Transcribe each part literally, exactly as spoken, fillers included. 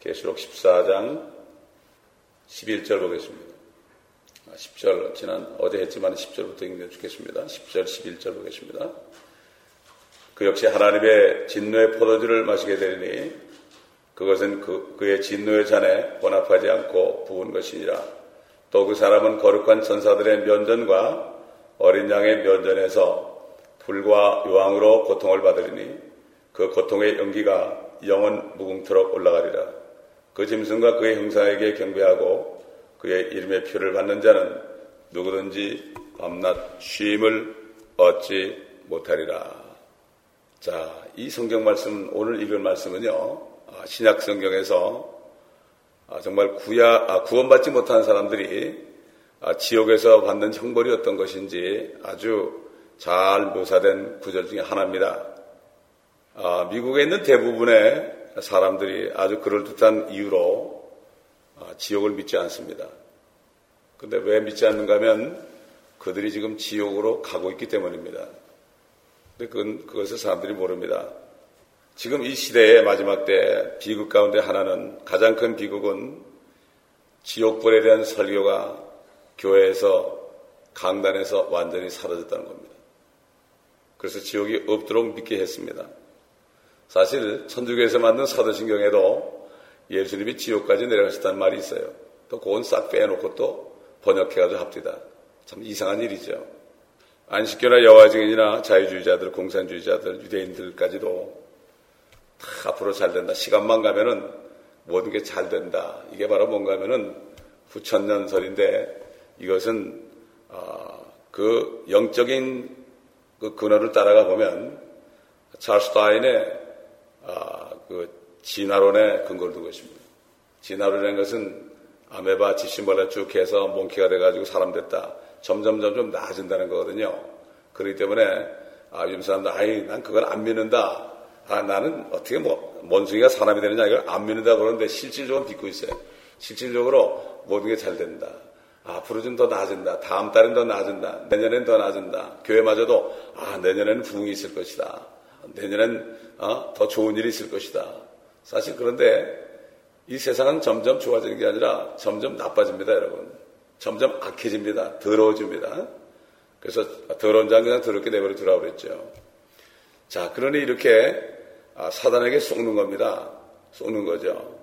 계시록 십사 장 십일 절 보겠습니다. 십 절, 지난 어제 했지만 십 절부터 읽어 주겠습니다. 십 절, 십일 절 보겠습니다. 그 역시 하나님의 진노의 포도주를 마시게 되리니 그것은 그, 그의 진노의 잔에 혼합하지 않고 부은 것이니라. 또 그 사람은 거룩한 천사들의 면전과 어린 양의 면전에서 불과 요항으로 고통을 받으리니 그 고통의 연기가 영원 무궁토록 올라가리라. 그 짐승과 그의 형상에게 경배하고 그의 이름의 표를 받는 자는 누구든지 밤낮 쉼을 얻지 못하리라. 자, 이 성경 말씀, 오늘 읽은 말씀은요, 신약 성경에서 정말 구야, 구원받지 못한 사람들이 지옥에서 받는 형벌이 어떤 것인지 아주 잘 묘사된 구절 중에 하나입니다. 미국에 있는 대부분의 사람들이 아주 그럴듯한 이유로 지옥을 믿지 않습니다. 근데 왜 믿지 않는가 하면 그들이 지금 지옥으로 가고 있기 때문입니다. 근데 그건, 그것을 사람들이 모릅니다. 지금 이 시대의 마지막 때 비극 가운데 하나는, 가장 큰 비극은 지옥불에 대한 설교가 교회에서, 강단에서 완전히 사라졌다는 겁니다. 그래서 지옥이 없도록 믿게 했습니다. 사실 천주교에서 만든 사도신경에도 예수님이 지옥까지 내려가셨다는 말이 있어요. 또 그건 싹 빼놓고 또 번역해가지고 합디다. 참 이상한 일이죠. 안식교나 여화증인이나 자유주의자들, 공산주의자들, 유대인들까지도 다 앞으로 잘 된다. 시간만 가면은 모든 게 잘 된다. 이게 바로 뭔가 하면은 후천년설인데, 이것은 어, 그 영적인 그 근원을 따라가 보면 찰스 다윈의 어, 그 진화론에 근거를 두고 있습니다. 진화론이라는 것은 아메바 지심벌레 쭉 해서 몽키가 돼가지고 사람 됐다. 점점 점점 나아진다는 거거든요. 그렇기 때문에 아, 요즘 사람들 아이 난 그걸 안 믿는다. 아, 나는 어떻게 뭐 원숭이가 사람이 되느냐 이걸 안 믿는다 그러는데 실질적으로 믿고 있어요. 실질적으로 모든 게 잘 된다. 앞으로 좀 더 나아진다. 다음 달엔 더 나아진다. 내년엔 더 나아진다. 교회마저도 아, 내년에는 부흥이 있을 것이다. 내년엔 어, 더 좋은 일이 있을 것이다. 사실 그런데 이 세상은 점점 좋아지는 게 아니라 점점 나빠집니다, 여러분. 점점 악해집니다. 더러워집니다. 그래서 더러운 장 그냥 더럽게 내버려 두라고 그랬죠. 자, 그러니 이렇게 사단에게 속는 겁니다. 속는 거죠.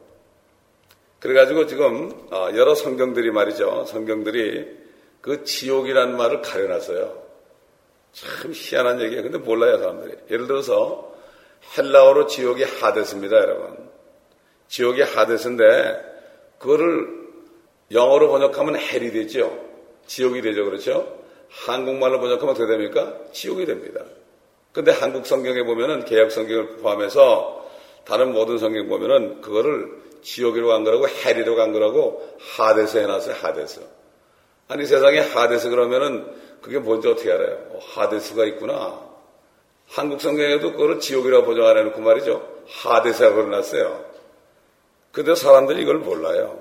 그래가지고 지금 여러 성경들이 말이죠. 성경들이 그 지옥이라는 말을 가려놨어요. 참 희한한 얘기예요. 근데 몰라요, 사람들이. 예를 들어서 헬라어로 지옥이 하데스입니다, 여러분. 지옥이 하데스인데 그거를 영어로 번역하면 헬이 되죠. 지옥이 되죠, 그렇죠? 한국말로 번역하면 어떻게 됩니까? 지옥이 됩니다. 근데 한국 성경에 보면은 개역 성경을 포함해서 다른 모든 성경 보면은 그거를 지옥이라고 한 거라고 헬이라고 한 거라고 하데스 해놨어요. 하데스. 아니 세상에 하데스 그러면은 그게 뭔지 어떻게 알아요? 어, 하데스가 있구나. 한국 성경에도 그거를 지옥이라고 번역 안 해놓고 말이죠. 하데스라고 그려놨어요. 근데 사람들이 이걸 몰라요.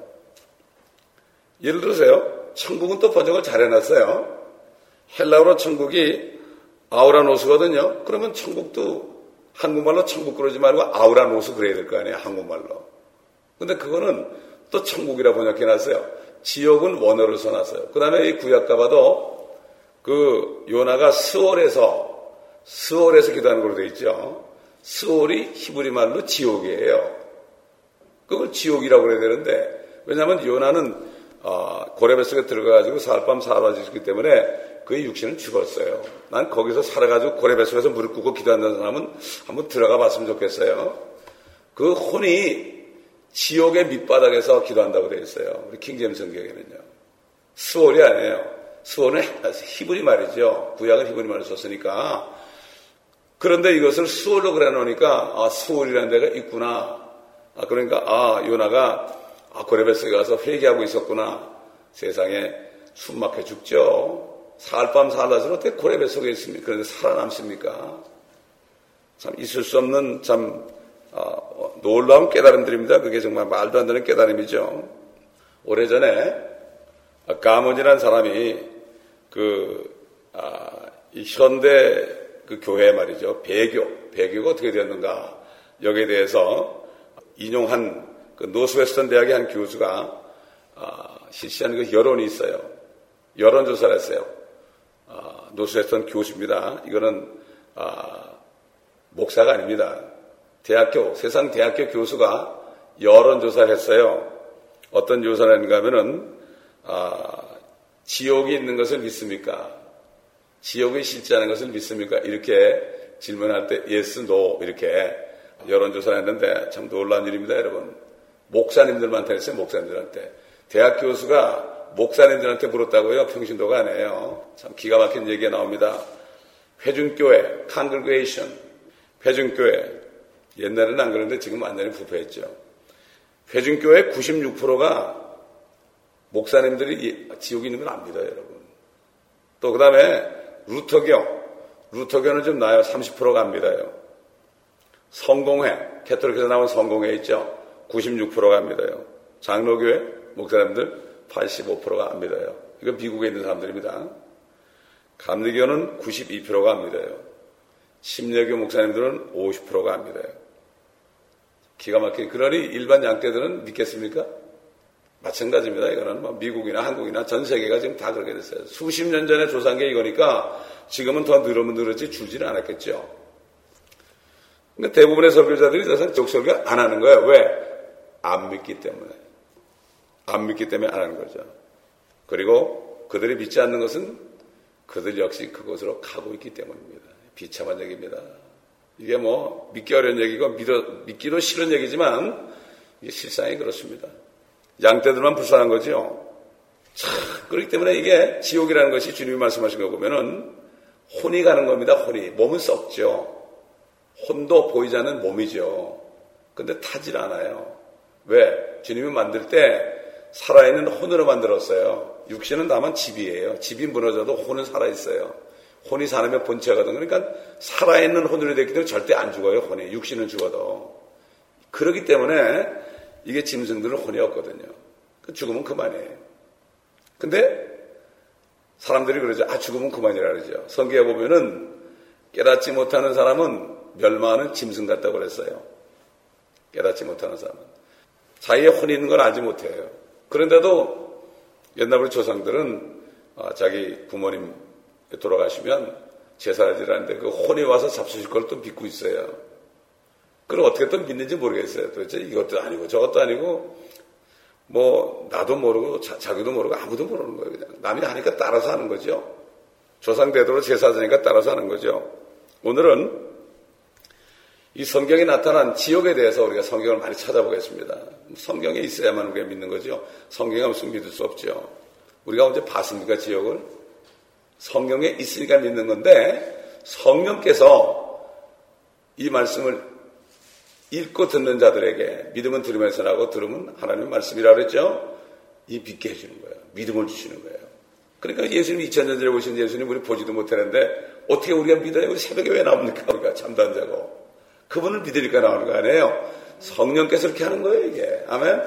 예를 들으세요. 천국은 또 번역을 잘 해놨어요. 헬라어로 천국이 아우라노스거든요. 그러면 천국도 한국말로 천국 그러지 말고 아우라노스 그래야 될 거 아니에요. 한국말로. 근데 그거는 또 천국이라 번역해놨어요. 지옥은 원어를 써놨어요. 그 다음에 이 구약가 봐도 그 요나가 스월에서 스월에서 기도하는 걸로 되어 있죠. 스월이 히브리 말로 지옥이에요. 그걸 지옥이라고 그래야 되는데, 왜냐하면 요나는 어, 고레배 속에 들어가가지고 사흘밤 사흘낮이기 때문에 그의 육신은 죽었어요. 난 거기서 살아가지고 고레배 속에서 무릎 꿇고 기도한다는 사람은 한번 들어가 봤으면 좋겠어요. 그 혼이 지옥의 밑바닥에서 기도한다고 되어 있어요. 우리 킹제임스 성경에는요. 스월이 아니에요. 스월은 히브리 말이죠. 구약은 히브리 말을 썼으니까. 그런데 이것을 스월로 그래 놓으니까 아, 스월이라는 데가 있구나. 아, 그러니까 아, 요나가 아, 고레베스에 가서 회개하고 있었구나. 세상에 숨 막혀 죽죠. 사흘밤 사흘낮은 어떻게 고레베 속에 있습니까? 그런데 살아남습니까? 참 있을 수 없는 참 어, 놀라운 깨달음들입니다. 그게 정말 말도 안 되는 깨달음이죠. 오래전에 가문이라는 사람이 그 아, 이 현대 그 교회 말이죠. 배교, 배교가 어떻게 되었는가 여기에 대해서 인용한 그 노스웨스턴 대학의 한 교수가 아, 실시한 그 여론이 있어요. 여론조사를 했어요. 아, 노스웨스턴 교수입니다. 이거는 아, 목사가 아닙니다. 대학교, 세상 대학교 교수가 여론조사를 했어요. 어떤 조사를 했는가 하면은 아, 지옥이 있는 것을 믿습니까? 지옥이 실제하는 것을 믿습니까? 이렇게 질문할 때 yes, no 이렇게 여론조사를 했는데 참 놀라운 일입니다, 여러분. 목사님들한테 했어요, 목사님들한테. 대학 교수가 목사님들한테 물었다고요? 평신도가 아니에요. 참 기가 막힌 얘기가 나옵니다. 회중교회, congregation, 회중교회. 옛날에는 안 그랬는데 지금 완전히 부패했죠. 회중교회 구십육 퍼센트가 목사님들이 지옥에 있는 걸 압니다, 여러분. 또 그 다음에 루터교, 루터교는 좀 나아요. 삼십 퍼센트가 압니다요. 성공회, 캐톨릭에서 나온 성공회 있죠. 구십육 퍼센트가 압니다요. 장로교회 목사님들 팔십오 퍼센트가 압니다요. 이거 미국에 있는 사람들입니다. 감리교는 구십이 퍼센트가 압니다요. 심려교 목사님들은 오십 퍼센트가 압니다요. 기가 막히게. 그러니 일반 양떼들은 믿겠습니까? 마찬가지입니다. 이거는 뭐 미국이나 한국이나 전 세계가 지금 다 그렇게 됐어요. 수십 년 전에 조사한 게 이거니까 지금은 더 늘으면 늘었지 줄지는 않았겠죠. 근데 대부분의 설교자들이 사실 적설교 안 하는 거예요. 왜? 안 믿기 때문에. 안 믿기 때문에 안 하는 거죠. 그리고 그들이 믿지 않는 것은 그들 역시 그것으로 가고 있기 때문입니다. 비참한 얘기입니다. 이게 뭐 믿기 어려운 얘기고 믿어, 믿기도 싫은 얘기지만 이게 실상이 그렇습니다. 양떼들만 불쌍한 거죠. 참, 그렇기 때문에 이게 지옥이라는 것이 주님이 말씀하신 거 보면은 혼이 가는 겁니다. 혼이. 몸은 썩죠. 혼도 보이지 않는 몸이죠. 근데 타질 않아요. 왜? 주님이 만들 때 살아있는 혼으로 만들었어요. 육신은 다만 집이에요. 집이 무너져도 혼은 살아있어요. 혼이 사람의 본체거든요. 그러니까 살아있는 혼으로 되기 때문에 절대 안 죽어요. 혼이. 육신은 죽어도. 그렇기 때문에 이게 짐승들은 혼이 없거든요. 죽으면 그만이에요. 근데 사람들이 그러죠. 아, 죽으면 그만이라 그러죠. 성경에 보면은 깨닫지 못하는 사람은 멸망하는 짐승 같다고 그랬어요. 깨닫지 못하는 사람은. 자기의 혼이 있는 걸 알지 못해요. 그런데도 옛날 우리 조상들은 자기 부모님 돌아가시면 제사를 지라는데 그 혼이 와서 잡수실 걸 또 믿고 있어요. 그럼 어떻게 또 믿는지 모르겠어요. 도대체 이것도 아니고 저것도 아니고 뭐 나도 모르고 자, 자기도 모르고 아무도 모르는 거예요. 그냥 남이 하니까 따라서 하는 거죠. 조상 대대로 제사 지니까 따라서 하는 거죠. 오늘은 이 성경에 나타난 지옥에 대해서 우리가 성경을 많이 찾아보겠습니다. 성경에 있어야만 우리가 믿는 거죠. 성경에 없으면 믿을 수 없죠. 우리가 언제 봤습니까, 지옥을? 성경에 있으니까 믿는 건데 성령께서 이 말씀을 읽고 듣는 자들에게 믿음은 들으면서 나고 들으면 하나님의 말씀이라 그랬죠. 이 믿게 해주는 거예요. 믿음을 주시는 거예요. 그러니까 예수님 이천 년 전에 오신 예수님 우리 보지도 못했는데 어떻게 우리가 믿어요? 우리 새벽에 왜 나옵니까? 우리가 잠도 안 자고. 그분을 믿으니까 나오는 거 아니에요. 성령께서 이렇게 하는 거예요, 이게. 아멘?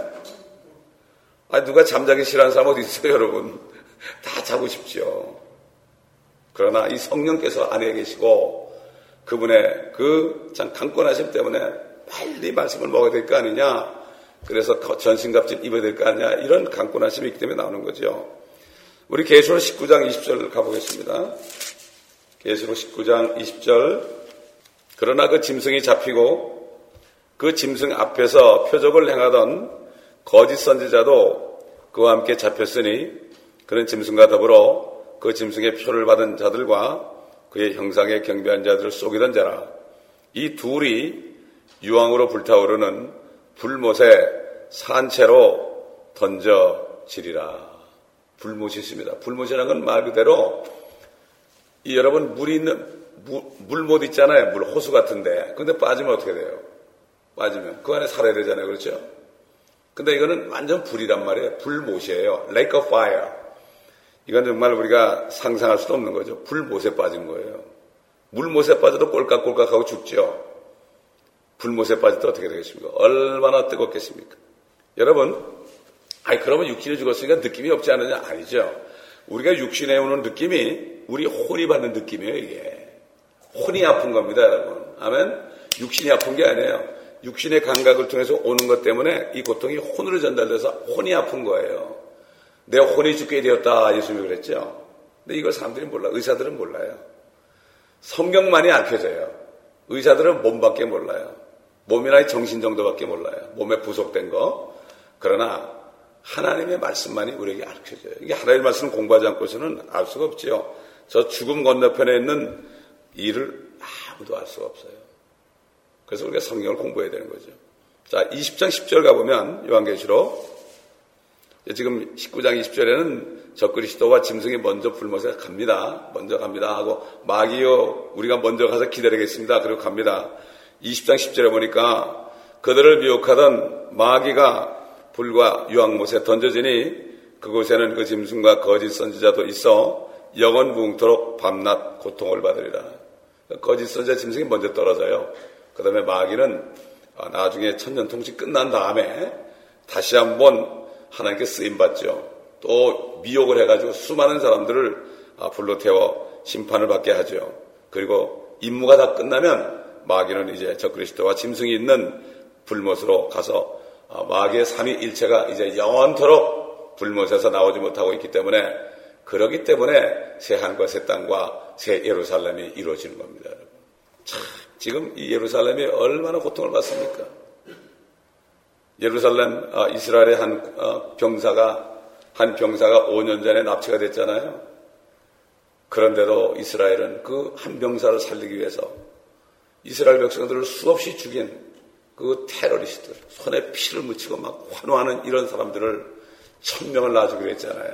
아, 누가 잠자기 싫어하는 사람 어디 있어요, 여러분? 다 자고 싶죠. 그러나 이 성령께서 안에 계시고 그분의 그 참 강권하심 때문에 빨리 말씀을 먹어야 될 거 아니냐. 그래서 전신갑질 입어야 될 거 아니냐. 이런 강권하심이 있기 때문에 나오는 거죠. 우리 계시록 십구 장 이십 절 가보겠습니다. 계시록 십구 장 이십 절. 그러나 그 짐승이 잡히고 그 짐승 앞에서 표적을 행하던 거짓 선지자도 그와 함께 잡혔으니 그런 짐승과 더불어 그 짐승의 표를 받은 자들과 그의 형상에 경배한 자들을 속이던 자라. 이 둘이 유황으로 불타오르는 불못에 산채로 던져지리라. 불못이 있습니다. 불못이라는 건 말 그대로 이 여러분 물이 있는 물, 물못 있잖아요. 물 호수 같은데. 근데 빠지면 어떻게 돼요? 빠지면 그 안에 살아야 되잖아요. 그렇죠? 근데 이거는 완전 불이란 말이에요. 불못이에요. Lake of fire. 이건 정말 우리가 상상할 수도 없는 거죠. 불못에 빠진 거예요. 물못에 빠져도 꼴깍꼴깍하고 죽죠. 불못에 빠질 때 어떻게 되겠습니까? 얼마나 뜨겁겠습니까? 여러분, 아니 그러면 육신이 죽었으니까 느낌이 없지 않느냐? 아니죠. 우리가 육신에 오는 느낌이 우리 혼이 받는 느낌이에요. 이게 혼이 아픈 겁니다, 여러분. 아멘. 육신이 아픈 게 아니에요. 육신의 감각을 통해서 오는 것 때문에 이 고통이 혼으로 전달돼서 혼이 아픈 거예요. 내 혼이 죽게 되었다, 예수님이 그랬죠. 근데 이걸 사람들이 몰라. 의사들은 몰라요. 성경만이 알려져요. 의사들은 몸밖에 몰라요. 몸이나 정신 정도밖에 몰라요. 몸에 부속된 거. 그러나 하나님의 말씀만이 우리에게 알려져요. 이게 하나님의 말씀을 공부하지 않고서는 알 수가 없죠. 저 죽음 건너편에 있는 일을 아무도 알 수가 없어요. 그래서 우리가 성경을 공부해야 되는 거죠. 자, 이십 장 십 절 가보면 요한계시록 지금 십구 장 이십 절에는 적그리스도와 짐승이 먼저 불못에 갑니다. 먼저 갑니다 하고 마귀요 우리가 먼저 가서 기다리겠습니다. 그리고 갑니다. 이십 장 십 절에 보니까 그들을 미혹하던 마귀가 불과 유황못에 던져지니 그곳에는 그 짐승과 거짓 선지자도 있어 영원 무궁토록 밤낮 고통을 받으리라. 거짓 선지자 짐승이 먼저 떨어져요. 그 다음에 마귀는 나중에 천년통치 끝난 다음에 다시 한번 하나님께 쓰임받죠. 또 미혹을 해가지고 수많은 사람들을 불로 태워 심판을 받게 하죠. 그리고 임무가 다 끝나면 마귀는 이제 적그리스도와 짐승이 있는 불못으로 가서 마귀의 삼위일체가 이제 영원토록 불못에서 나오지 못하고 있기 때문에 그러기 때문에 새 하늘과 새 땅과 새 예루살렘이 이루어지는 겁니다. 여러분. 참, 지금 이 예루살렘이 얼마나 고통을 받습니까? 예루살렘 아, 이스라엘의 한 어, 병사가 한 병사가 오 년 전에 납치가 됐잖아요. 그런데도 이스라엘은 그 한 병사를 살리기 위해서 이스라엘 백성들을 수없이 죽인 그 테러리스트들, 손에 피를 묻히고 막 환호하는 이런 사람들을 천명을 놔주기로 했잖아요.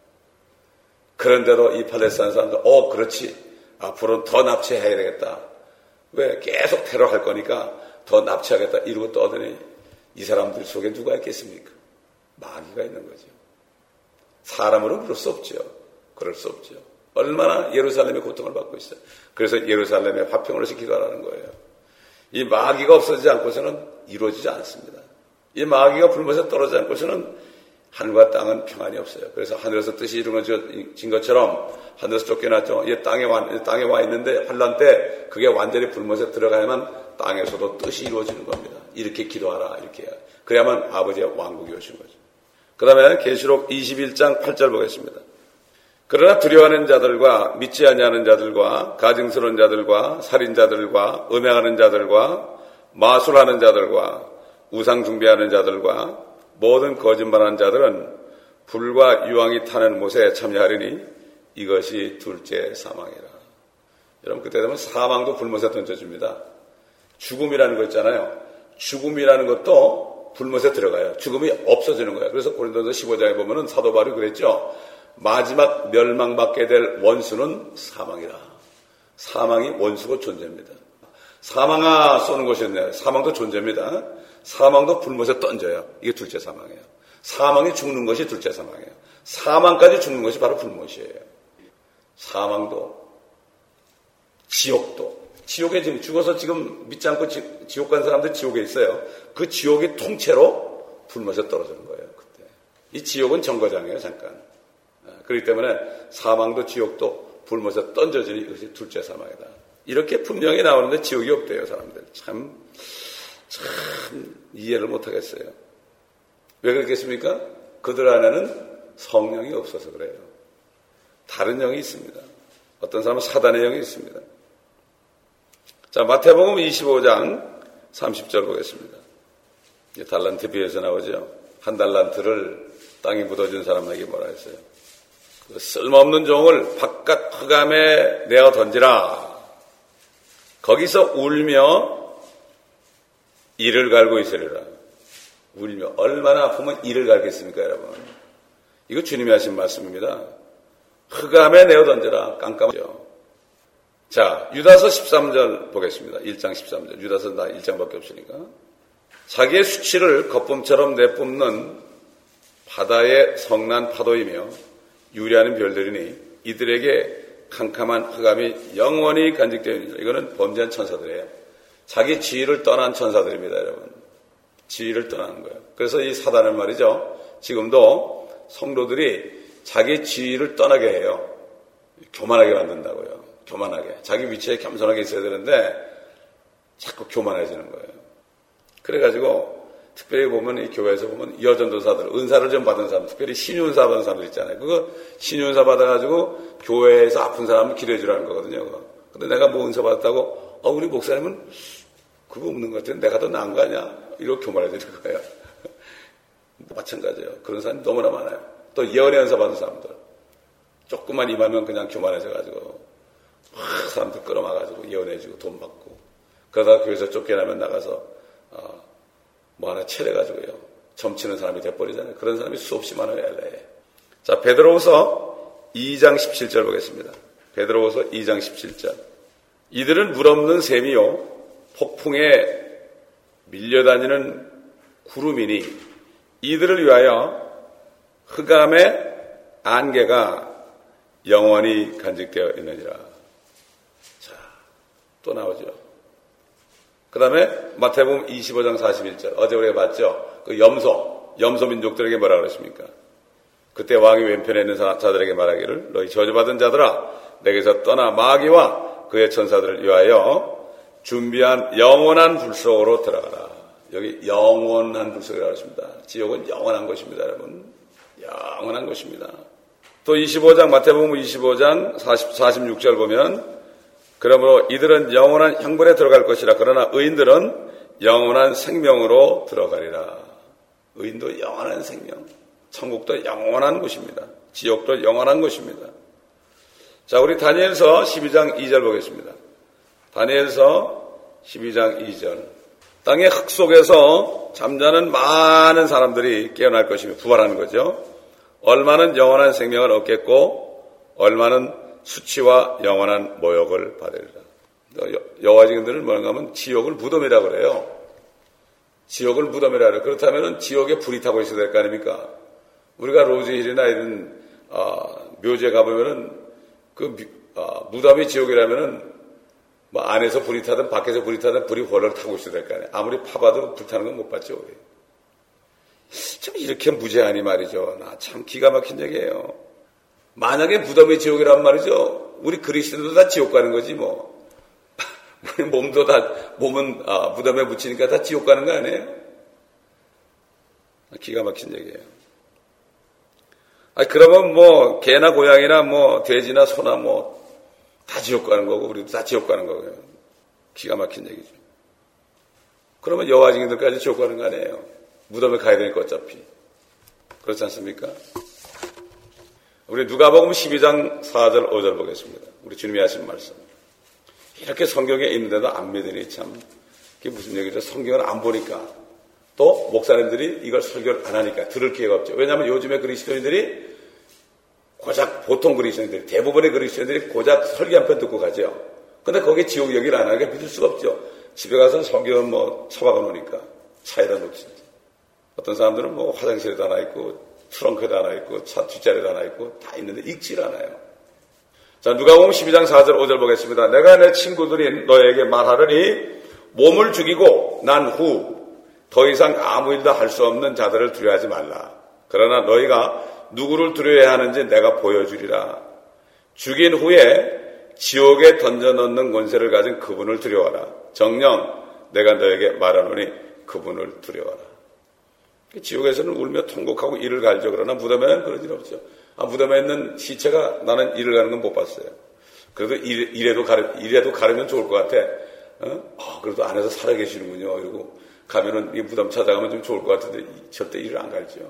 그런데도 이 팔레스타인 사람들, 어, 그렇지. 앞으로는 더 납치해야 되겠다. 왜? 계속 테러할 거니까 더 납치하겠다. 이러고 떠드니 이 사람들 속에 누가 있겠습니까? 마귀가 있는 거죠. 사람으로는 그럴 수 없죠. 그럴 수 없죠. 얼마나 예루살렘의 고통을 받고 있어요. 그래서 예루살렘의 화평을 해서 기도하라는 거예요. 이 마귀가 없어지지 않고서는 이루어지지 않습니다. 이 마귀가 불못에 떨어지지 않고서는 하늘과 땅은 평안이 없어요. 그래서 하늘에서 뜻이 이루어진 것처럼 하늘에서 쫓겨났죠. 이 땅에 와, 땅에 와 있는데 환란 때 그게 완전히 불못에 들어가야만 땅에서도 뜻이 이루어지는 겁니다. 이렇게 기도하라, 이렇게 해야. 그래야만 아버지의 왕국이 오신 거죠. 그 다음에 계시록 이십일 장 팔 절 보겠습니다. 그러나 두려워하는 자들과 믿지 아니하는 자들과 가증스러운 자들과 살인자들과 음행하는 자들과 마술하는 자들과 우상 숭배하는 자들과 모든 거짓말하는 자들은 불과 유황이 타는 못에 참여하리니 이것이 둘째 사망이라. 여러분 그때 되면 사망도 불못에 던져줍니다. 죽음이라는 거 있잖아요. 죽음이라는 것도 불못에 들어가요. 죽음이 없어지는 거예요. 그래서 고린도서 십오 장에 보면은 사도 바울이 그랬죠. 마지막 멸망받게 될 원수는 사망이라. 사망이 원수고 존재입니다. 사망아 쏘는 것이었네요. 사망도 존재입니다. 사망도 불못에 던져요. 이게 둘째 사망이에요. 사망이 죽는 것이 둘째 사망이에요. 사망까지 죽는 것이 바로 불못이에요. 사망도 지옥도 지옥에 지금 죽어서 지금 믿지 않고 지, 지옥 간 사람들 지옥에 있어요. 그 지옥이 통째로 불못에 떨어지는 거예요. 그때 이 지옥은 정거장이에요. 잠깐. 그렇기 때문에 사망도 지옥도 불못에 던져지니 이것이 둘째 사망이다. 이렇게 분명히 나오는데 지옥이 없대요. 사람들 참, 참 이해를 못하겠어요. 왜 그렇겠습니까? 그들 안에는 성령이 없어서 그래요. 다른 영이 있습니다. 어떤 사람은 사단의 영이 있습니다. 자, 마태복음 이십오 장 삼십 절 보겠습니다. 달란트 비유에서 나오죠. 한 달란트를 땅에 묻어준 사람에게 뭐라 했어요? 그 쓸모없는 종을 바깥 흑암에 내어 던지라. 거기서 울며 이를 갈고 있으리라. 울며 얼마나 아프면 이를 갈겠습니까, 여러분? 이거 주님이 하신 말씀입니다. 흑암에 내어 던져라. 깜깜하죠. 자, 유다서 십삼 절 보겠습니다. 일 장 십삼 절. 유다서 나 일 장밖에 없으니까. 자기의 수치를 거품처럼 내뿜는 바다의 성난 파도이며 유리하는 별들이니 이들에게 캄캄한 흑암이 영원히 간직되어 있는 이거는 범죄한 천사들이에요. 자기 지위를 떠난 천사들입니다, 여러분. 지위를 떠나는 거예요. 그래서 이 사단은 말이죠. 지금도 성도들이 자기 지위를 떠나게 해요. 교만하게 만든다고요. 교만하게. 자기 위치에 겸손하게 있어야 되는데 자꾸 교만해지는 거예요. 그래가지고 특별히 보면 이 교회에서 보면 여전도사들, 은사를 좀 받은 사람, 특별히 신유은사 받은 사람들 있잖아요. 그거 신유은사 받아가지고 교회에서 아픈 사람을 기도해주라는 거거든요. 그거. 근데 내가 뭐 은사 받았다고, 어, 우리 목사님은 그거 없는 것 같은데 내가 더 나은 거 아니야? 이렇게 말해주는 거예요. 마찬가지예요. 그런 사람이 너무나 많아요. 또 예언의 은사 받은 사람들. 조금만 임하면 그냥 교만해져가지고 막 사람들 끌어막아가지고 예언해주고 돈 받고 그러다가 교회에서 쫓겨나면 나가서 어, 뭐 하나 체려가지고요. 점치는 사람이 돼버리잖아요. 그런 사람이 수없이 많아요. 엘에이에. 자, 베드로후서 이 장 십칠 절 보겠습니다. 베드로후서 이 장 십칠 절. 이들은 물없는 셈이요 폭풍에 밀려다니는 구름이니 이들을 위하여 흑암의 안개가 영원히 간직되어 있느니라. 자, 또 나오죠. 그 다음에 마태복음 이십오 장 사십일 절. 어제 우리가 봤죠. 그 염소, 염소 민족들에게 뭐라 그랬습니까? 그때 왕이 왼편에 있는 자들에게 말하기를 너희 저주받은 자들아 내게서 떠나 마귀와 그의 천사들을 위하여 준비한 영원한 불 속으로 들어가라. 여기 영원한 불 속이라고 했습니다. 지옥은 영원한 것입니다, 여러분. 영원한 것입니다. 또 이십오 장 마태복음 이십오 장 사십, 사십육 절 보면 그러므로 이들은 영원한 형벌에 들어갈 것이라. 그러나 의인들은 영원한 생명으로 들어가리라. 의인도 영원한 생명. 천국도 영원한 곳입니다. 지옥도 영원한 곳입니다. 자, 우리 다니엘서 십이 장 이 절 보겠습니다. 다니엘서 십이 장 이 절. 땅의 흙 속에서 잠자는 많은 사람들이 깨어날 것이며 부활하는 거죠. 얼마는 영원한 생명을 얻겠고 얼마는 수치와 영원한 모욕을 받으리라. 여호와 증인들은 뭔가 하면 지옥을 무덤이라고 그래요. 지옥을 무덤이라 그래요. 그렇다면 지옥에 불이 타고 있어야 될 거 아닙니까? 우리가 로즈힐이나 이런 어, 묘지에 가보면은 그 어, 무덤이 지옥이라면은 뭐 안에서 불이 타든 밖에서 불이 타든 불이 훨훨 타고 있어야 될 거 아니에요. 아무리 파봐도 불타는 건 못 봤죠. 우리. 참 이렇게 무제한이 말이죠. 나 참 기가 막힌 얘기예요. 만약에 무덤이 지옥이란 말이죠. 우리 그리스도도 다 지옥 가는 거지 뭐. 우리 몸도 다 몸은 아, 무덤에 묻히니까 다 지옥 가는 거 아니에요? 기가 막힌 얘기예요. 아 그러면 뭐 개나 고양이나 뭐 돼지나 소나 뭐 다 지옥 가는 거고 우리도 다 지옥 가는 거고요. 기가 막힌 얘기죠. 그러면 여호와 증인들까지 지옥 가는 거 아니에요? 무덤에 가야 되니까 어차피. 그렇지 않습니까? 우리 누가복음 십이 장 사 절 오 절 보겠습니다. 우리 주님이 하신 말씀. 이렇게 성경에 있는데도 안 믿으니 참 그게 무슨 얘기죠? 성경을 안 보니까 또 목사님들이 이걸 설교를 안 하니까 들을 기회가 없죠. 왜냐하면 요즘에 그리스도인들이 고작 보통 그리스도인들이 대부분의 그리스도인들이 고작 설교 한 편 듣고 가죠. 근데 거기에 지옥 얘기를 안 하니까 믿을 수가 없죠. 집에 가서 성경은 뭐 처박아 놓으니까 차에다 놓지. 어떤 사람들은 뭐 화장실에도 하나 있고 트렁크에도 하나 있고 차 뒷자리에도 하나 있고 다 있는데 읽질 않아요. 자, 누가복음 십이 장 사 절 오 절 보겠습니다. 내가 내 친구들인 너에게 말하려니 몸을 죽이고 난 후 더 이상 아무 일도 할 수 없는 자들을 두려워하지 말라. 그러나 너희가 누구를 두려워해야 하는지 내가 보여주리라. 죽인 후에 지옥에 던져넣는 권세를 가진 그분을 두려워하라. 정녕 내가 너에게 말하노니 그분을 두려워하라. 지옥에서는 울며 통곡하고 이를 갈죠. 그러나 무덤에는 그런 일 없죠. 아, 무덤에 있는 시체가 나는 이를 가는 건 못 봤어요. 그래도 일, 이래도 가르, 이래도 가르면 좋을 것 같아. 어? 아, 그래도 안에서 살아계시는군요. 그리고 가면은 이 무덤 찾아가면 좀 좋을 것 같은데 절대 이를 안 갈죠.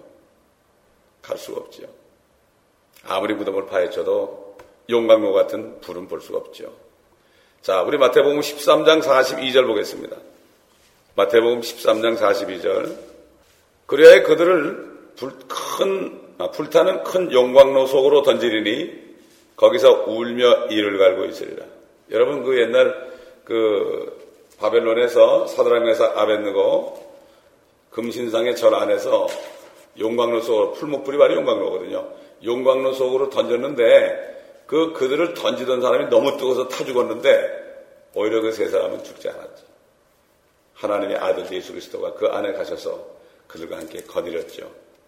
갈 수가 없죠. 아무리 무덤을 파헤쳐도 용광로 같은 불은 볼 수가 없죠. 자, 우리 마태복음 십삼 장 사십이 절 보겠습니다. 마태복음 십삼 장 사십이 절. 그리하여 그들을 불, 큰, 아, 불타는 큰 용광로 속으로 던지리니 거기서 울며 이를 갈고 있으리라. 여러분 그 옛날 그 바벨론에서 사드락 메삭 아벳느고 금신상의 절 안에서 용광로 속으로 풀목불이 바로 용광로거든요. 용광로 속으로 던졌는데 그 그들을 던지던 사람이 너무 뜨거워서 타 죽었는데 오히려 그 세 사람은 죽지 않았죠. 하나님의 아들 예수 그리스도가 그 안에 가셔서 그들과 함께 거느렸죠.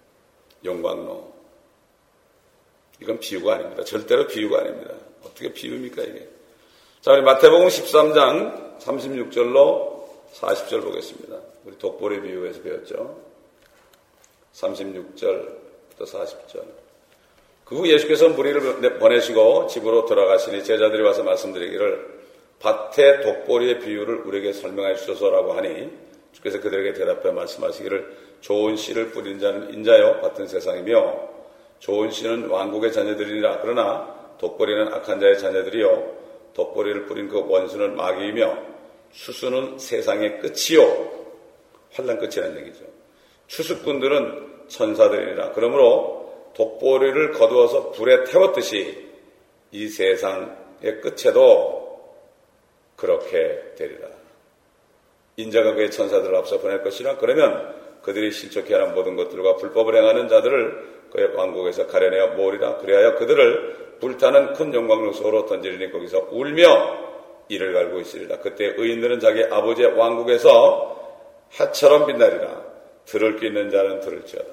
용광로. 이건 비유가 아닙니다. 절대로 비유가 아닙니다. 어떻게 비유입니까 이게? 자, 우리 마태복음 십삼 장 삼십육 절로 사십 절 보겠습니다. 우리 독보리 비유에서 배웠죠. 삼십육 절부터 사십 절. 그 후 예수께서 무리를 보내시고 집으로 돌아가시니 제자들이 와서 말씀드리기를 밭의 독보리의 비유를 우리에게 설명해 주소서라고 하니 주께서 그들에게 대답해 말씀하시기를 좋은 씨를 뿌린 자는 인자요 같은 세상이며 좋은 씨는 왕국의 자녀들이니라. 그러나 독보리는 악한 자의 자녀들이요 독보리를 뿌린 그 원수는 마귀이며 추수는 세상의 끝이요 환난 끝이라는 얘기죠. 추수꾼들은 천사들이니라. 그러므로 독보리를 거두어서 불에 태웠듯이 이 세상의 끝에도 그렇게 되리라. 인자가 그의 천사들을 앞서 보낼 것이라. 그러면 그들이 실족해 하는 모든 것들과 불법을 행하는 자들을 그의 왕국에서 가려내어 모으리라. 그리하여 그들을 불타는 큰 영광 속으로 던지리니 거기서 울며 이를 갈고 있으리라. 그때 의인들은 자기 아버지의 왕국에서 해처럼 빛나리라. 들을 귀 있는 자는 들을지어다.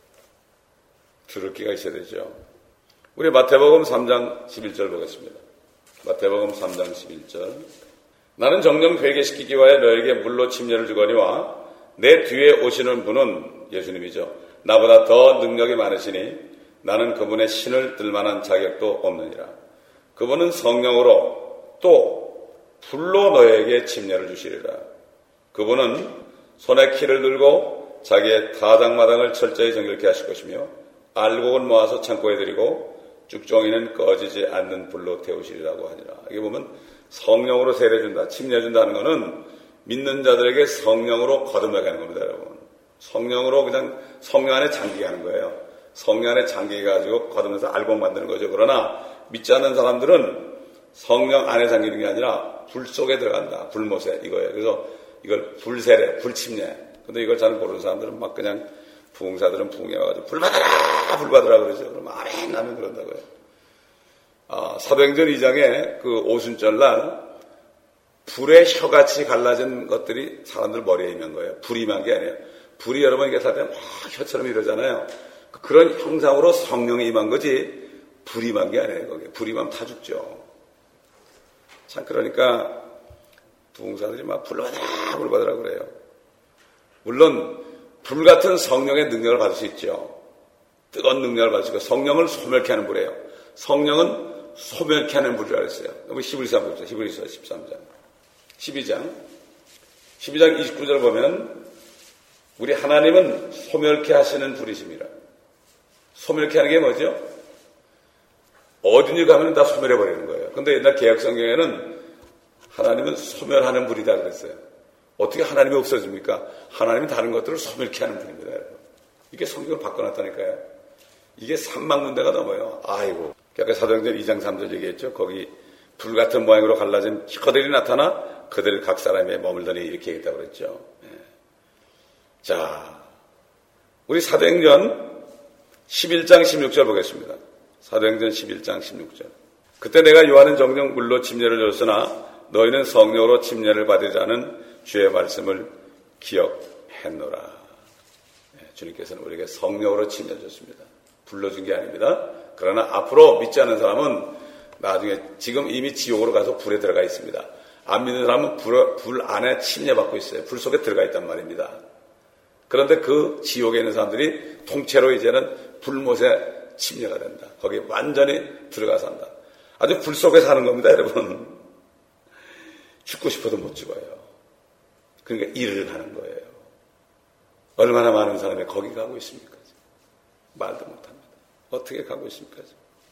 들을 귀가 있어야 되죠. 우리 마태복음 삼 장 십일 절 보겠습니다. 마태복음 삼 장 십일 절. 나는 정령 회개시키기 위하여 너에게 물로 침례를 주거니와 내 뒤에 오시는 분은 예수님이죠. 나보다 더 능력이 많으시니 나는 그분의 신을 들 만한 자격도 없느니라. 그분은 성령으로 또 불로 너에게 침례를 주시리라. 그분은 손에 키를 들고 자기의 타작마당을 철저히 정결케 하실 것이며 알곡은 모아서 창고에 들이고 쭉종이는 꺼지지 않는 불로 태우시리라고 하니라. 이게 보면 성령으로 세례준다, 침례준다는 것은 믿는 자들에게 성령으로 거듭나게 하는 겁니다, 여러분. 성령으로 그냥 성령 안에 잠기게 하는 거예요. 성령 안에 잠기게 가지고 거듭나서 알곡 만드는 거죠. 그러나 믿지 않는 사람들은 성령 안에 잠기는 게 아니라 불 속에 들어간다. 불못에 이거예요. 그래서 이걸 불세례, 불침례. 근데 이걸 잘 모르는 사람들은 막 그냥 부흥사들은 부흥해가지고 불 받아라, 불 받아라 그러죠. 그럼 아멘, 아멘 그런다고요. 아, 사도행전 이 장에 그 오순절 날 불에 혀같이 갈라진 것들이 사람들 머리에 임한 거예요. 불이 임한 게 아니에요. 불이 여러분 이게 살 때 막 혀처럼 이러잖아요. 그런 형상으로 성령이 임한 거지 불이 임한 게 아니에요. 거기에. 불이 임하면 다 죽죠. 참 그러니까 부흥사들이 막 불 받아라, 불 받아라 그래요. 물론 불 같은 성령의 능력을 받을 수 있죠. 뜨거운 능력을 받을 수 있고 성령을 소멸케 하는 불이에요. 성령은 소멸케 하는 불이라고 했어요. 히브리서 봅시다. 히브리서 십삼 장. 십이 장. 십이 장 이십구 절 보면 우리 하나님은 소멸케 하시는 불이십니다. 소멸케 하는 게 뭐죠? 어딘지 가면 다 소멸해버리는 거예요. 근데 옛날 개혁 성경에는 하나님은 소멸하는 불이다 그랬어요. 어떻게 하나님이 없어집니까? 하나님은 다른 것들을 소멸케 하는 분입니다. 여러분. 이게 성경을 바꿔놨다니까요. 이게 삼만 군데가 넘어요. 아이고. 아까 사도행전 이 장 삼 절 얘기했죠. 거기 불 같은 모양으로 갈라진 혀들이 나타나 그들 각 사람에 머물더니 이렇게 얘기했다고 그랬죠. 네. 자, 우리 사도행전 십일 장 십육 절 보겠습니다. 사도행전 십일 장 십육 절. 그때 내가 요한은 정령 물로 침례를 줬으나 너희는 성령으로 침례를 받으자는 주의 말씀을 기억했노라. 네, 주님께서는 우리에게 성령으로 침례 줬습니다. 불러준 게 아닙니다. 그러나 앞으로 믿지 않는 사람은 나중에 지금 이미 지옥으로 가서 불에 들어가 있습니다. 안 믿는 사람은 불, 불 안에 침례받고 있어요. 불 속에 들어가 있단 말입니다. 그런데 그 지옥에 있는 사람들이 통째로 이제는 불못에 침례가 된다. 거기에 완전히 들어가서 한다. 아주 불 속에 사는 겁니다, 여러분. 죽고 싶어도 못 죽어요. 그러니까 일을 하는 거예요. 얼마나 많은 사람이 거기 가고 있습니까? 말도 못합니다. 어떻게 가고 있습니까?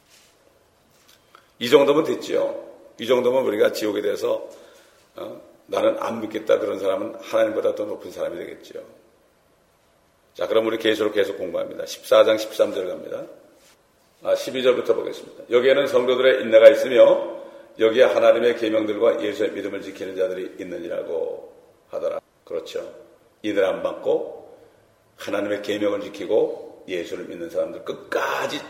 이 정도면 됐지요. 이 정도면 우리가 지옥에 대해서 어, 나는 안 믿겠다 그런 사람은 하나님보다 더 높은 사람이 되겠죠. 자, 그럼 우리 계시록 계속 공부합니다. 십사 장 십삼 절 갑니다. 아, 십이 절부터 보겠습니다. 여기에는 성도들의 인내가 있으며 여기에 하나님의 계명들과 예수의 믿음을 지키는 자들이 있느니라고 하더라. 그렇죠. 인을 안 받고 하나님의 계명을 지키고 예수를 믿는 사람들 끝까지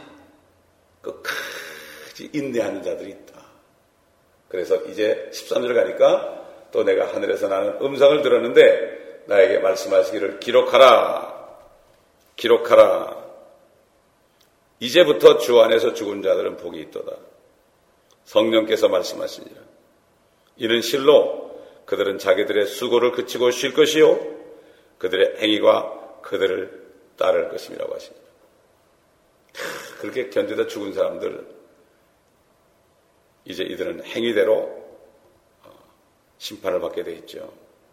끝까지 인내하는 자들이 있다. 그래서 이제 십삼 절 가니까 또 내가 하늘에서 나는 음성을 들었는데 나에게 말씀하시기를 기록하라. 기록하라. 이제부터 주 안에서 죽은 자들은 복이 있도다. 성령께서 말씀하시니라. 이는 실로 그들은 자기들의 수고를 그치고 쉴 것이요 그들의 행위가 그들을 따를 것임이라고 하십니다. 그렇게 견디다 죽은 사람들, 이제 이들은 행위대로 심판을 받게 되어 있죠.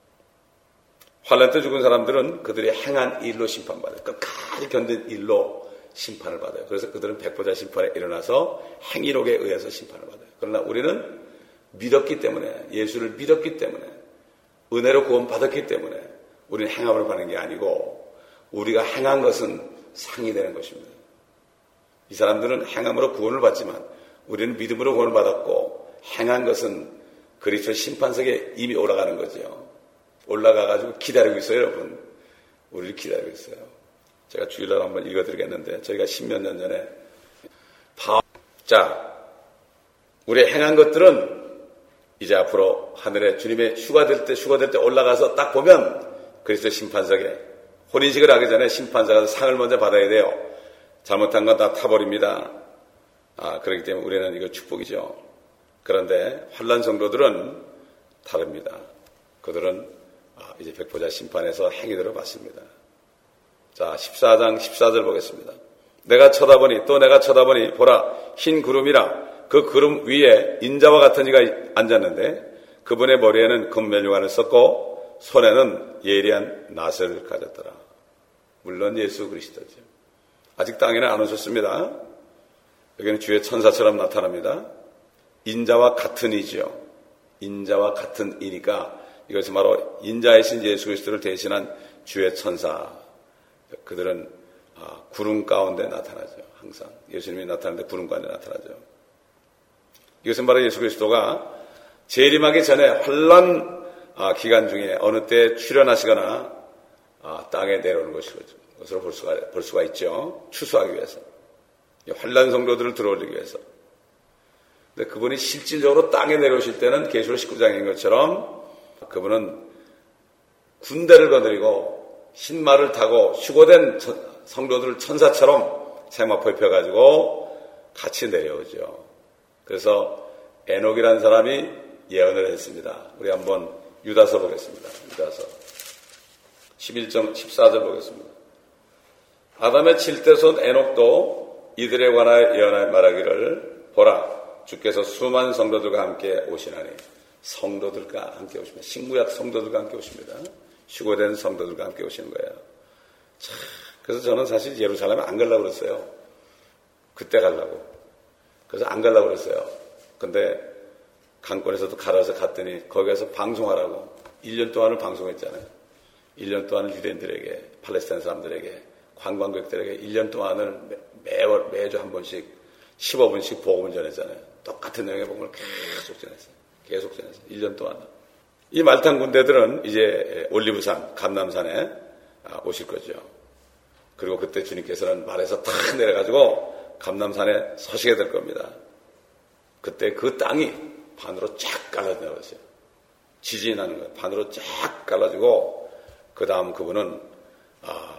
환난 때 죽은 사람들은 그들이 행한 일로 심판받아요. 끝까지 견딘 일로 심판을 받아요. 그래서 그들은 백보자 심판에 일어나서 행위록에 의해서 심판을 받아요. 그러나 우리는 믿었기 때문에, 예수를 믿었기 때문에, 은혜로 구원받았기 때문에 우리는 행함을 받는 게 아니고 우리가 행한 것은 상이 되는 것입니다. 이 사람들은 행함으로 구원을 받지만 우리는 믿음으로 구원을 받았고 행한 것은 그리스도 심판석에 이미 올라가는 거죠. 올라가가지고 기다리고 있어요, 여러분. 우리를 기다리고 있어요. 제가 주일날 한번 읽어드리겠는데, 저희가 십몇 년 전에 다, 자, 우리의 행한 것들은 이제 앞으로 하늘에 주님의 휴가될 때, 휴가될 때 올라가서 딱 보면 그리스도 심판석에 혼인식을 하기 전에 심판사가 상을 먼저 받아야 돼요. 잘못한 건 다 타버립니다. 아, 그렇기 때문에 우리는 이거 축복이죠. 그런데 환난 성도들은 다릅니다. 그들은 아, 이제 백보자 심판에서 행위대로 받습니다. 자, 십사 장 십사 절 보겠습니다. 내가 쳐다보니 또 내가 쳐다보니 보라 흰 구름이라 그 구름 위에 인자와 같은 이가 앉았는데 그분의 머리에는 금면류관을 썼고 손에는 예리한 낫을 가졌더라. 물론 예수 그리스도죠. 아직 땅에는 안 오셨습니다. 여기는 주의 천사처럼 나타납니다. 인자와 같은 이죠. 인자와 같은 이니까 이것이 바로 인자이신 예수 그리스도를 대신한 주의 천사. 그들은 아, 구름 가운데 나타나죠. 항상 예수님이 나타나는데 구름 가운데 나타나죠. 이것은 바로 예수 그리스도가 재림하기 전에 환난 아, 기간 중에 어느 때 출현하시거나 아, 땅에 내려오는 것으로 볼 수가, 볼 수가 있죠. 추수하기 위해서. 환난 성도들을 들어올리기 위해서. 근데 그분이 실질적으로 땅에 내려오실 때는 계시록 십구 장인 것처럼 그분은 군대를 거느리고 흰말을 타고 휴고된 성도들 천사처럼 세마포에 펴가지고 같이 내려오죠. 그래서 에녹이라는 사람이 예언을 했습니다. 우리 한번 유다서 보겠습니다. 유다서 십일 장 십사 절 보겠습니다. 아담의 칠대 손 에녹도 이들에 관하여 예언하여 말하기를 보라 주께서 수많은 성도들과 함께 오시나니 성도들과 함께 오십니다. 신구약 성도들과 함께 오십니다. 휴고된 성도들과 함께 오시는 거예요. 참, 그래서 저는 사실 예루살렘에 안 가려고 그랬어요. 그때 가려고. 그래서 안 가려고 그랬어요. 근데 강권에서도 갈아서 갔더니 거기 가서 방송하라고 일 년 동안을 방송했잖아요. 일 년 동안을 유대인들에게, 팔레스타인 사람들에게, 관광객들에게 일 년 동안을 매, 매월, 매주 한 번씩 십오 분씩 복음을 전했잖아요. 똑같은 내용의 복음을 계속 전했어요. 계속 전했어요. 일 년 동안. 이 말탄 군대들은 이제 올리브산, 감람산에 오실 거죠. 그리고 그때 주님께서는 말에서 탁 내려가지고 감람산에 서시게 될 겁니다. 그때 그 땅이 반으로 쫙 갈라져버렸어요. 지진이 나는 거예요. 반으로 쫙 갈라지고 그 다음 그분은 아,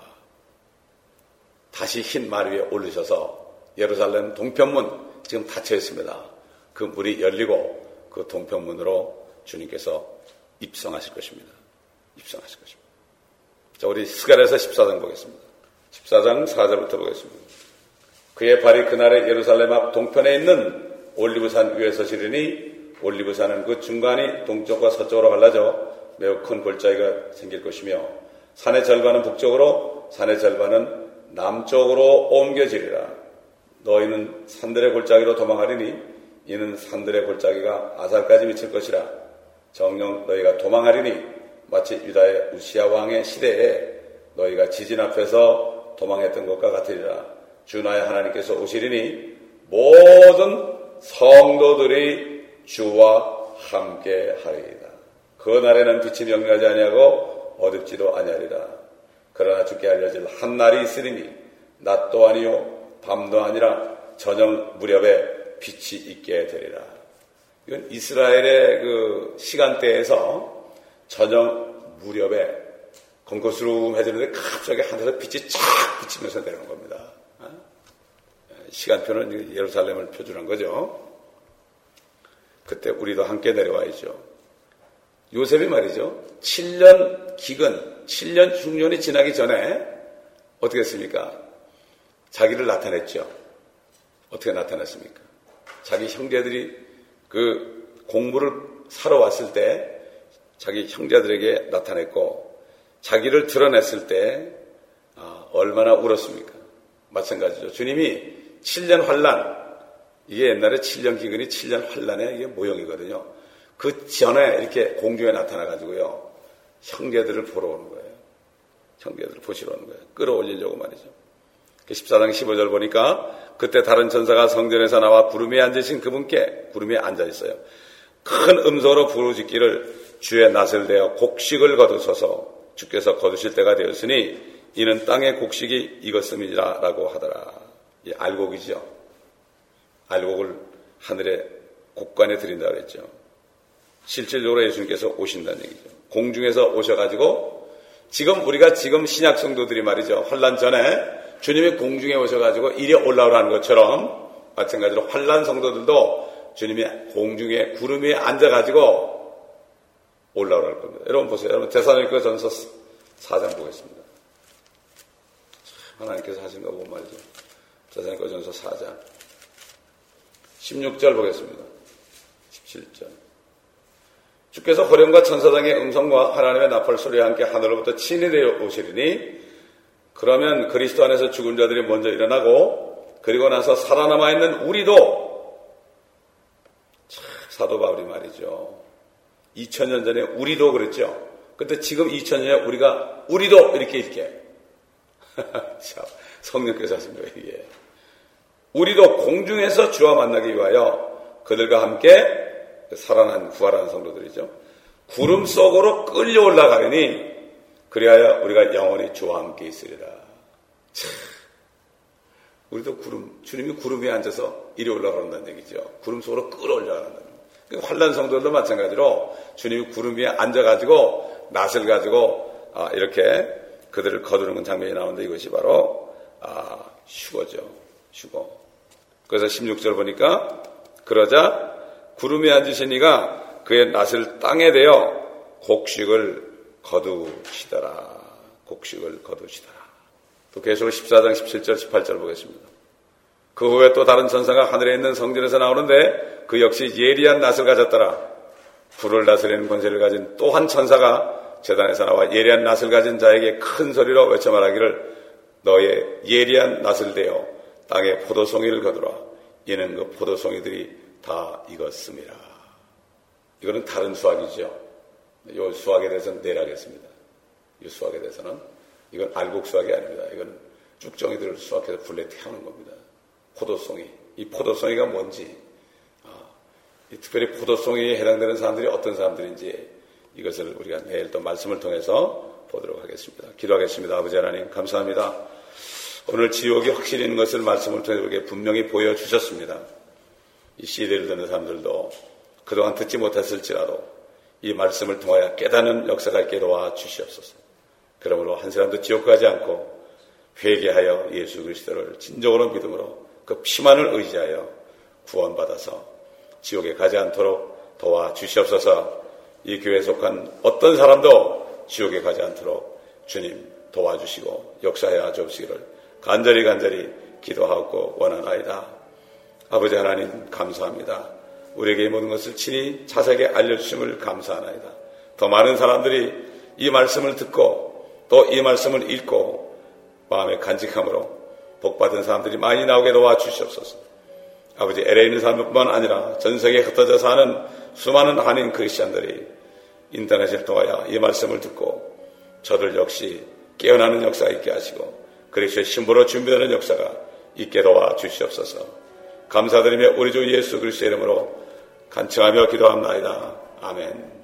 다시 흰 말 위에 올리셔서 예루살렘 동편문 지금 닫혀 있습니다. 그 문이 열리고 그 동편문으로 주님께서 입성하실 것입니다. 입성하실 것입니다. 자, 우리 스가랴서 십사 장 보겠습니다. 십사 장 사 절부터 보겠습니다. 그의 발이 그날의 예루살렘 앞 동편에 있는 올리브산 위에 서시리니 올리브산은 그 중간이 동쪽과 서쪽으로 갈라져 매우 큰 골짜기가 생길 것이며 산의 절반은 북쪽으로 산의 절반은 남쪽으로 옮겨지리라. 너희는 산들의 골짜기로 도망하리니 이는 산들의 골짜기가 아살까지 미칠 것이라. 정녕 너희가 도망하리니 마치 유다의 우시야 왕의 시대에 너희가 지진 앞에서 도망했던 것과 같으리라. 주 나의 하나님께서 오시리니 모든 성도들이 주와 함께 하리이다. 그 날에는 빛이 명료하지 아니하고 어둡지도 아니하리라. 그러나 주께 알려질 한 날이 있으리니 낮도 아니요 밤도 아니라 저녁 무렵에 빛이 있게 되리라. 이건 이스라엘의 그 시간대에서 저녁 무렵에 검거스름해지는데 갑자기 하늘에서 빛이 쫙 비치면서 내려오는 겁니다. 시간표는 예루살렘을 표준한 거죠. 그때 우리도 함께 내려와야죠. 요셉이 말이죠. 칠 년 기근, 칠 년, 육 년이 지나기 전에 어떻게 했습니까? 자기를 나타냈죠. 어떻게 나타냈습니까? 자기 형제들이 그 공물을 사러 왔을 때 자기 형제들에게 나타냈고, 자기를 드러냈을 때 얼마나 울었습니까? 마찬가지죠. 주님이 칠 년 환난, 이게 옛날에 칠 년 기근이 칠 년 환난의 이게 모형이거든요. 그 전에 이렇게 공중에 나타나가지고요, 형제들을 보러 오는 거예요. 형제들을 보시러 오는 거예요. 끌어올리려고 말이죠. 십사 장 십오 절 보니까 그때 다른 천사가 성전에서 나와 구름에 앉으신 그분께, 구름에 앉아있어요, 큰 음소로 부르짖기를 주의 낯을 대어 곡식을 거두소서, 주께서 거두실 때가 되었으니 이는 땅의 곡식이 익었음이라 라고 하더라. 이 알곡이죠. 알곡을 하늘의 곡간에 드린다고 그랬죠. 실질적으로 예수님께서 오신다는 얘기죠. 공중에서 오셔가지고, 지금 우리가 지금 신약 성도들이 말이죠, 환난 전에 주님이 공중에 오셔가지고 이리 올라오라는 것처럼 마찬가지로 환난 성도들도 주님이 공중에 구름 위에 앉아가지고 올라오라는 겁니다. 여러분 보세요. 여러분 데살로니가 전서 사 장 보겠습니다. 하나님께서 하신 거 보면 말이죠. 데살로니가 전서 사 장 십육 절 보겠습니다. 십칠 절. 주께서 호령과 천사장의 음성과 하나님의 나팔 소리와 함께 하늘로부터 친히 내려오시리니, 그러면 그리스도 안에서 죽은 자들이 먼저 일어나고, 그리고 나서 살아남아 있는 우리도, 참 사도 바울이 말이죠, 이천 년 전에 우리도 그랬죠. 근데 지금 이천 년에 우리가 우리도 이렇게 이렇게 참 성령께서 하신 거예요. 이게 우리도 공중에서 주와 만나기 위하여 그들과 함께 살아난 구하라는 성도들이죠, 구름 속으로 끌려 올라가려니 그리하여 우리가 영원히 주와 함께 있으리라. 참, 우리도 구름, 주님이 구름 위에 앉아서 이리 올라간다는 얘기죠. 구름 속으로 끌어올라간다는 얘기죠. 환난 성도들도 마찬가지로 주님이 구름 위에 앉아가지고 낫을 가지고 아, 이렇게 그들을 거두는 장면이 나오는데, 이것이 바로 아, 휴거죠. 휴거. 그래서 십육 절 보니까 그러자 구름에 앉으신 이가 그의 낫을 땅에 대어 곡식을 거두시더라. 곡식을 거두시더라. 또 계속 십사 장 십칠 절 십팔 절 보겠습니다. 그 후에 또 다른 천사가 하늘에 있는 성전에서 나오는데 그 역시 예리한 낫을 가졌더라. 불을 다스리는 권세를 가진 또 한 천사가 제단에서 나와 예리한 낫을 가진 자에게 큰 소리로 외쳐 말하기를 너의 예리한 낫을 대어 땅에 포도송이를 거두라. 이는 그 포도송이들이 다 익었습니다. 이거는 다른 수학이죠. 이 수학에 대해서는 내일 하겠습니다. 이 수학에 대해서는. 이건 알곡 수학이 아닙니다. 이건 쭉정이들을 수학해서 불에 태우는 겁니다. 포도송이. 이 포도송이가 뭔지, 아, 이 특별히 포도송이에 해당되는 사람들이 어떤 사람들인지, 이것을 우리가 내일 또 말씀을 통해서 보도록 하겠습니다. 기도하겠습니다. 아버지 하나님 감사합니다. 오늘 지옥이 확실히 있는 것을 말씀을 통해 우리에게 분명히 보여주셨습니다. 이 씨디를 듣는 사람들도 그동안 듣지 못했을지라도 이 말씀을 통하여 깨닫는 역사가 있게 도와 주시옵소서. 그러므로 한 사람도 지옥 가지 않고 회개하여 예수 그리스도를 진정으로 믿음으로 그 피만을 의지하여 구원받아서 지옥에 가지 않도록 도와 주시옵소서. 이 교회에 속한 어떤 사람도 지옥에 가지 않도록 주님 도와주시고 역사하여 주옵시기를 간절히 간절히 기도하고 원하나이다. 아버지 하나님 감사합니다. 우리에게 이 모든 것을 친히 자세하게 알려주심을 감사하나이다. 더 많은 사람들이 이 말씀을 듣고 또 이 말씀을 읽고 마음의 간직함으로 복받은 사람들이 많이 나오게 도와주시옵소서. 아버지, 엘에이에 있는 사람뿐만 아니라 전 세계에 흩어져 사는 수많은 한인 크리스찬들이 인터넷을 통하여 이 말씀을 듣고 저들 역시 깨어나는 역사가 있게 하시고 그리스도의 신부로 준비되는 역사가 있게 도와주시옵소서. 감사드리며 우리 주 예수 그리스도의 이름으로 간청하며 기도합나이다. 아멘.